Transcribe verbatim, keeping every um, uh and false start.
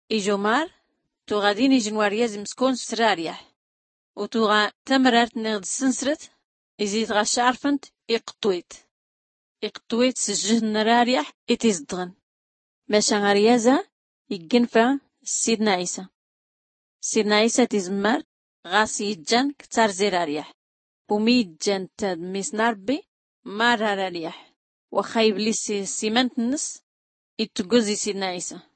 إجمار تو غادين يجنوار يزم سكون سراريح وتوغا تمررت نغد سنسرت إزيد غاش عرفنت إقطويت إقطويت سجهن راريح إتزدغن باش غاريازا يجنفا سيدنا عيسى سيدنا عيسى تزمر غاس يجن كتار زراريح ومي جن تاد ميسنا ربي ما راريح وخايب لي سيمنت النس يتجوزي سيدنا عيسى